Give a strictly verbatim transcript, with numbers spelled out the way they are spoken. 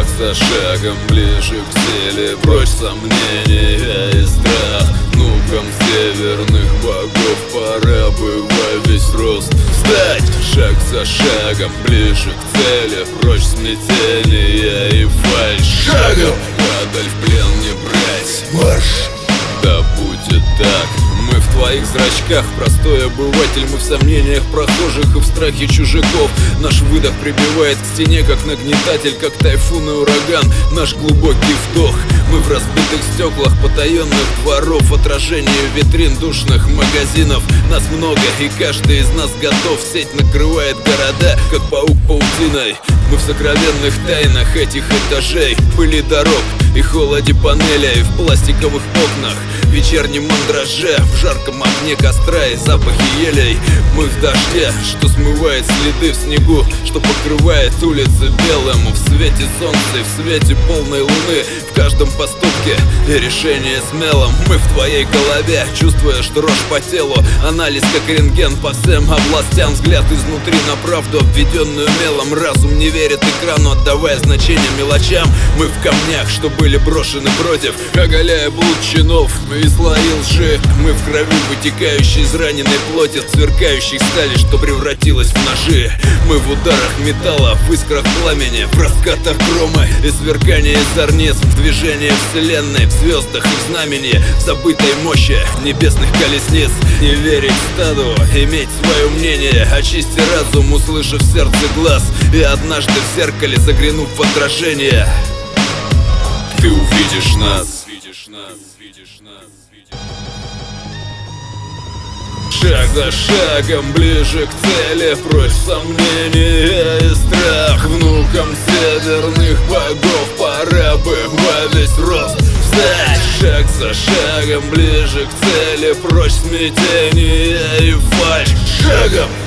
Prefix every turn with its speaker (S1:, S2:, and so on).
S1: Шаг за шагом ближе к цели, прочь сомнения и страх. Внукам северных богов пора бы во весь рост встать. Шаг за шагом ближе к цели, прочь смятения и фальшь. Шагом падаль в плен не брать, марш! Да будет так. Мы в твоих зрачках, простой обыватель. Мы в сомнениях прохожих и в страхе чужаков. Наш выдох прибивает к стене, как нагнетатель, как тайфун и ураган. Наш глубокий вдох. Мы в разбитых стеклах потаенных дворов, отражение витрин душных магазинов. Нас много, и каждый из нас готов. Сеть накрывает города, как паук паутиной. Мы в сокровенных тайнах этих этажей, пыли дорог и холоде панелей, в пластиковых окнах, в вечернем мандраже, в жарком огне костра и запахе елей. Мы в дожде, что смывает следы в снегу, что покрывает улицы белым. В свете солнца и в свете полной луны, в каждом поступке и решение смелом. Мы в твоей голове, чувствуя дрожь по телу, анализ как рентген по всем областям. Взгляд изнутри на правду, обведенную мелом. Разум не верит экрану, отдавая значение мелочам. Мы в камнях, что были брошены против, оголяя блуд чинов и слои лжи. Мы в крови, вытекающей из раненой плоти, в сверкающей стали, что превратилась в ножи. Мы в ударах металла, в искрах пламени, в раскатах грома и сверкании зорниц, в движении вселенной, в звездах и в знамени, в забытой мощи небесных колесниц. Не верить стаду, иметь свое мнение, очисти разум, услышав сердце глаз, и однажды в зеркале заглянув в отражение, ты увидишь нас. Шаг за шагом ближе к цели, прочь сомнения и страх. Внукам северных богов пора бы во весь рост встать. Шаг за шагом ближе к цели, прочь смятения и фальшь. Шагом